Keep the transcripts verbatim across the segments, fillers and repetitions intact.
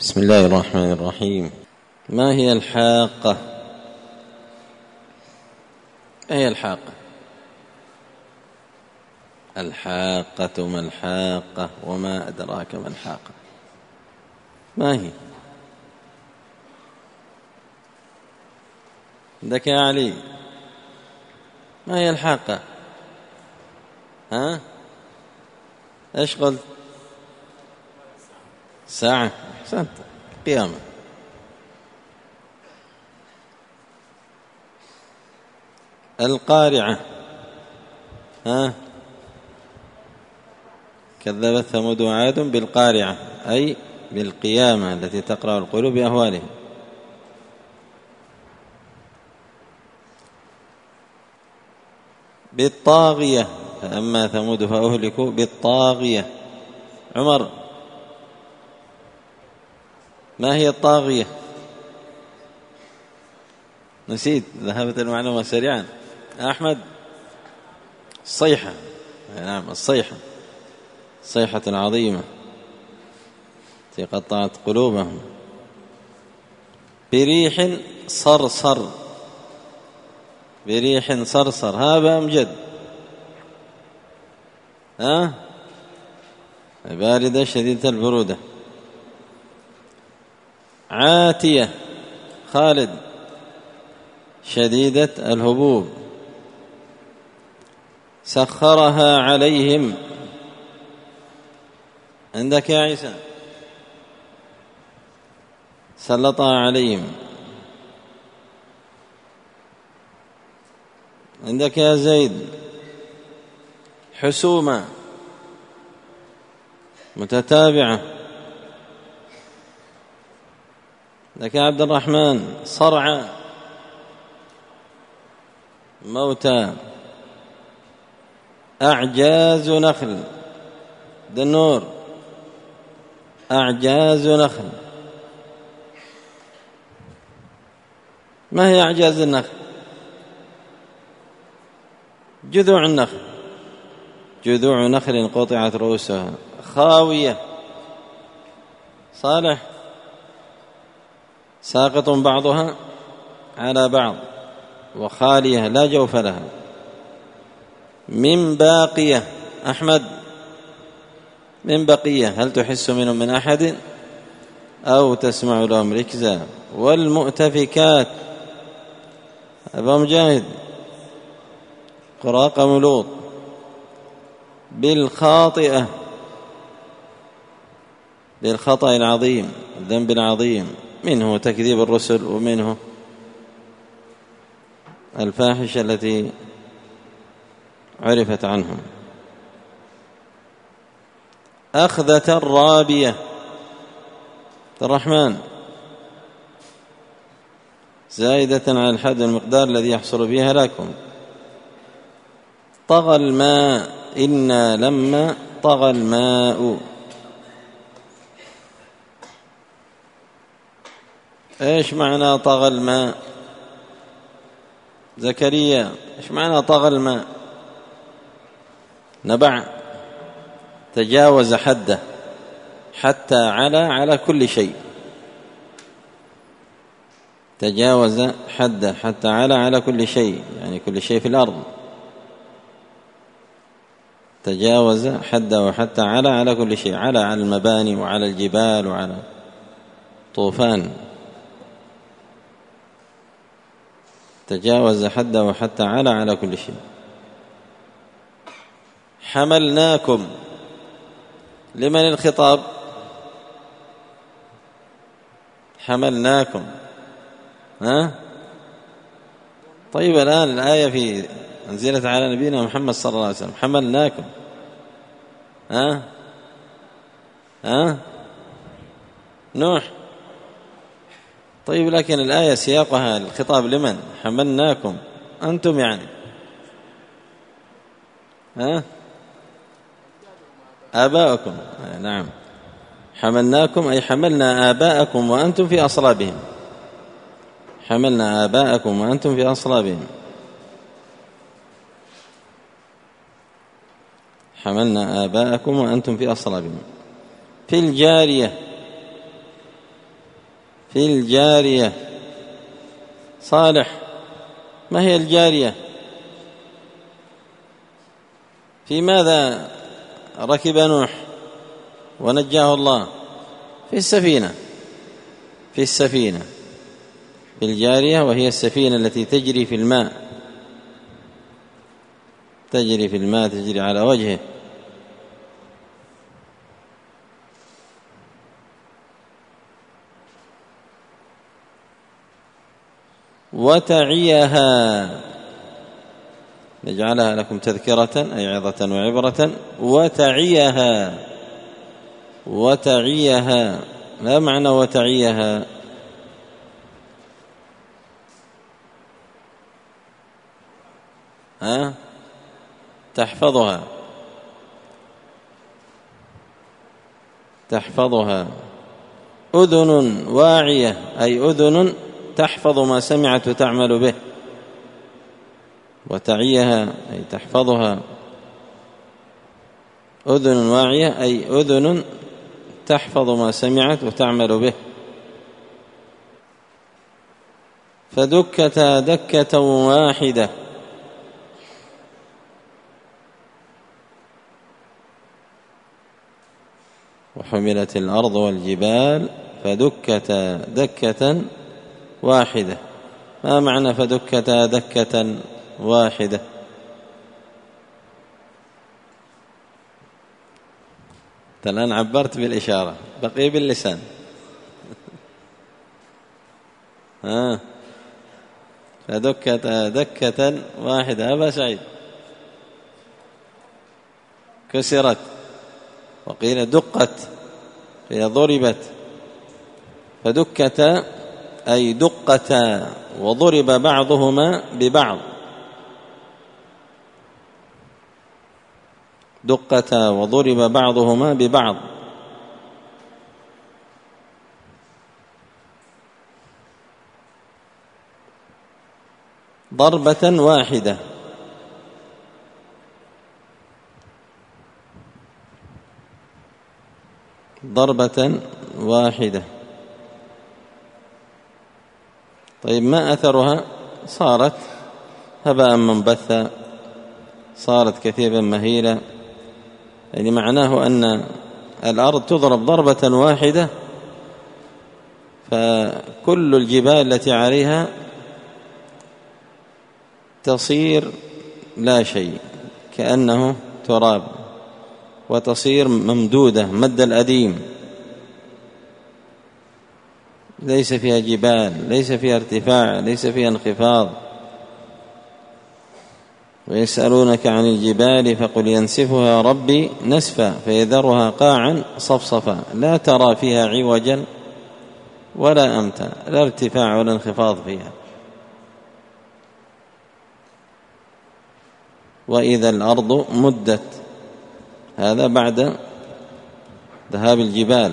بسم الله الرحمن الرحيم. ما هي الحاقة؟ ما هي الحاقة؟ الحاقة ما الحاقة وما أدراك ما الحاقة؟ ما هي؟ عندك يا علي؟ ما هي الحاقة؟ ها؟ ايش قلت؟ ساعة. أحسنت. قيامة. القارعة. ها؟ كذبت ثمود وعاد بالقارعة أي بالقيامة التي تقرأ القلوب بأهوالهم. بالطاغية فأما ثمود فأهلكوا بالطاغية. عمر، ما هي الطاغية؟ نسيت، ذهبت المعلومة سريعا. أحمد، الصيحة. نعم، الصيحة، صيحة عظيمة التي قطعت قلوبهم. بريح صرصر. بريح صرصر. هذا أمجد. ها؟ باردة شديدة البرودة. عاتية. خالد، شديدة الهبوب. سخرها عليهم. عندك يا عيسى؟ سلطها عليهم. عندك يا زيد؟ حسومة متتابعة. عندك يا عبد الرحمن؟ صرعى، موتى. أعجاز نخل. دنور، أعجاز نخل. ما هي أعجاز النخل؟ جذوع النخل. جذوع نخل قطعت رؤوسها. خاوية. صالح؟ ساقط بعضها على بعض. وخالية لا جوف لها. من باقية. أحمد، من بقية هل تحس منهم من أحد أو تسمع لهم ركزا. والمؤتفكات. أبا مجاهد؟ قراء قوم لوط. بالخاطئة. بالخطأ العظيم، الذنب العظيم، منه تكذيب الرسل ومنه الفاحشة التي عرفت عنهم. أخذة الرابية. الرحمن؟ زائدة على الحد المقدار الذي يحصل فيها لكم. طغى الماء. إنا لما طغى الماء. إيش معنى طغى الماء؟ زكريا، إيش معنى طغى الماء؟ نبع، تجاوز حده حتى على على كل شيء. تجاوز حده حتى على على كل شيء، يعني كل شيء في الأرض. تجاوز حده حتى على على كل شيء. على على المباني وعلى الجبال وعلى طوفان. تجاوز حده حتى على على كل شيء. حملناكم. لمن الخطاب؟ حملناكم. ها؟ طيب الآن الآية في أنزلت على نبينا محمد صلى الله عليه وسلم. حملناكم. ها؟ ها؟ نوح. طيب لكن الآية سياقها الخطاب لمن؟ حملناكم أنتم يعني. ها؟ آباءكم. نعم، حملناكم أي حملنا آباءكم وأنتم في أصلابهم. حملنا آباءكم وأنتم في أصلابهم. حملنا آباءكم وأنتم في أصلابهم. في الجارية. في الجارية. صالح، ما هي الجارية؟ في ماذا ركب نوح ونجاه الله؟ في السفينة، في السفينة، في الجارية، وهي السفينة التي تجري في الماء، تجري في الماء، تجري على وجهه. وتعيها، نجعلها لكم تذكرة أي عظة وعبرة. وتعيها، وتعيها، لا معنى وتعيها؟ ها؟ تحفظها، تحفظها. أذن واعية أي أذن تحفظ ما سمعت وتعمل به. وتعيها أي تحفظها. أذن واعية أي أذن تحفظ ما سمعت وتعمل به. فدكتا دكة واحدة، وحملت الأرض والجبال فدكتا دكة واحدة. ما معنى فدكتا دكة واحدة؟ أنت الآن عبرت بالإشارة، بقي باللسان. ها، فدكتا دكة واحدة. أبا سعيد، كسرت، وقيل دقت، هي ضربت. فدكتا أي دقتا، وضرب بعضهما ببعض. دقتا وضرب بعضهما ببعض. ضربة واحدة، ضربة واحدة. طيب، ما أثرها؟ صارت هباء منبثا، صارت كثيبا مهيلا. يعني معناه أن الأرض تضرب ضربة واحدة، فكل الجبال التي عليها تصير لا شيء، كأنه تراب، وتصير ممدودة مد الأديم، ليس فيها جبال، ليس فيها ارتفاع، ليس فيها انخفاض. ويسألونك عن الجبال فقل ينسفها ربي نسفا فيذرها قاعا صفصفا لا ترى فيها عوجا ولا أمتا، لا ارتفاع ولا انخفاض فيها. وإذا الأرض مدت، هذا بعد ذهاب الجبال.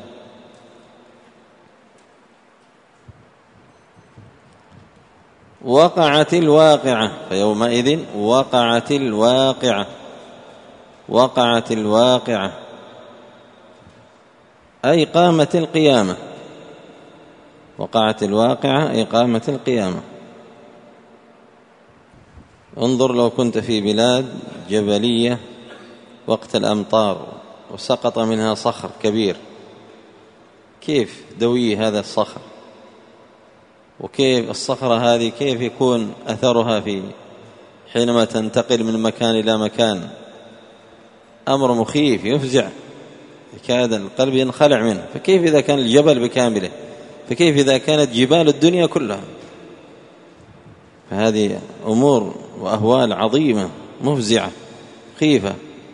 وقعت الواقعة، فيومئذ وقعت الواقعة. وقعت الواقعة أي قامت القيامة. وقعت الواقعة أي قامت القيامة. انظر، لو كنت في بلاد جبلية وقت الأمطار وسقط منها صخر كبير، كيف دوي هذا الصخر؟ وكيف الصخرة هذه كيف يكون أثرها في حينما تنتقل من مكان إلى مكان؟ أمر مخيف يفزع، يكاد القلب ينخلع منه. فكيف إذا كان الجبل بكامله؟ فكيف إذا كانت جبال الدنيا كلها؟ فهذه أمور وأهوال عظيمة مفزعة خيفة.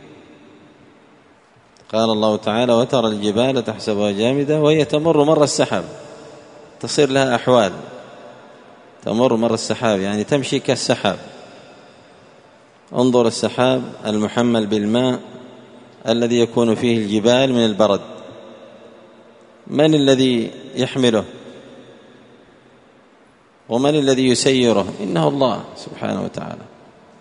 قال الله تعالى: وترى الجبال تحسبها جامدة وهي تمر مر السحاب. تصير لها أحوال، تمر مر السحاب يعني تمشي كالسحاب. انظر السحاب المحمل بالماء الذي يكون فيه الجبال من البرد، من الذي يحمله ومن الذي يسيره؟ إنه الله سبحانه وتعالى.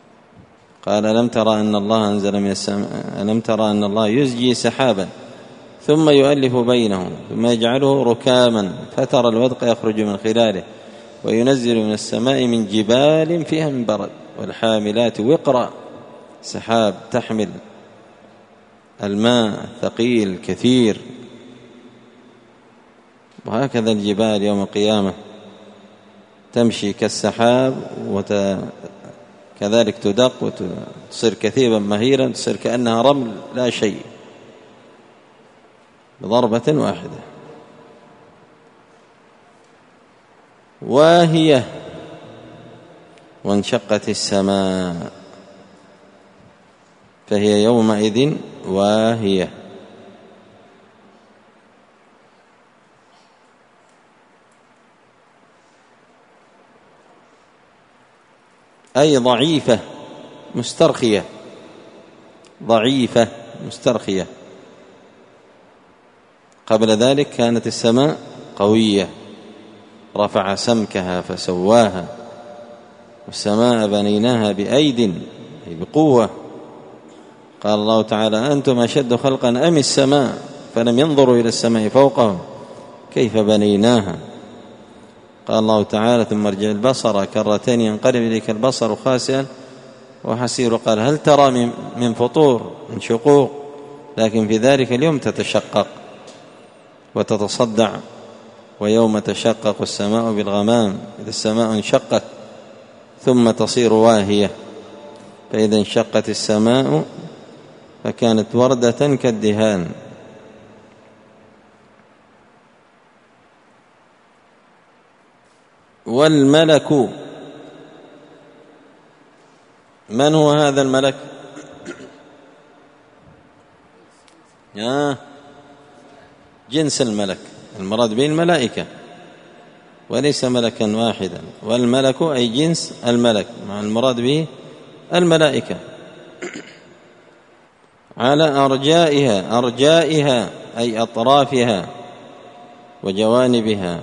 قال: ألم ترى أن الله أنزل من السماء، ألم ترى أن الله يزجي سحابا ثم يؤلف بينهم ثم يجعله ركاما فترى الودق يخرج من خلاله وينزل من السماء من جبال فيها من برد والحاملات وقرا سحاب تحمل الماء ثقيل كثير. وهكذا الجبال يوم القيامة تمشي كالسحاب وكذلك تدق وتصير كثيبا مهيلا تصير كأنها رمل لا شيء بضربة واحدة. واهية وانشقت السماء فهي يومئذ واهية. أي ضعيفة مسترخية، ضعيفة مسترخية. قبل ذلك كانت السماء قوية، رفع سمكها فسواها، والسماء بنيناها بأيد أي بقوة. قال الله تعالى أنتم أشد خلقا أم السماء فلم ينظروا إلى السماء فوقهم كيف بنيناها. قال الله تعالى ثم ارجع البصر كرتين ينقلب إليك البصر خاسئا وحسير. قال هل ترى من فطور من شقوق، لكن في ذلك اليوم تتشقق وتتصدع. ويوم تشقق السماء بالغمام إذا السماء انشقت ثم تصير واهية. فإذا انشقت السماء فكانت وردة كالدهان. والملك، من هو هذا الملك؟ آه جنس الملك، المراد به الملائكة وليس ملكا واحدا. والملك أي جنس الملك مع المراد به الملائكة. على أرجائها، أرجائها أي أطرافها وجوانبها،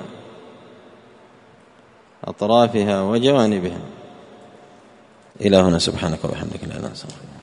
أطرافها وجوانبها. إلى هنا سبحانك وبحمدك لا إله إلا أنت.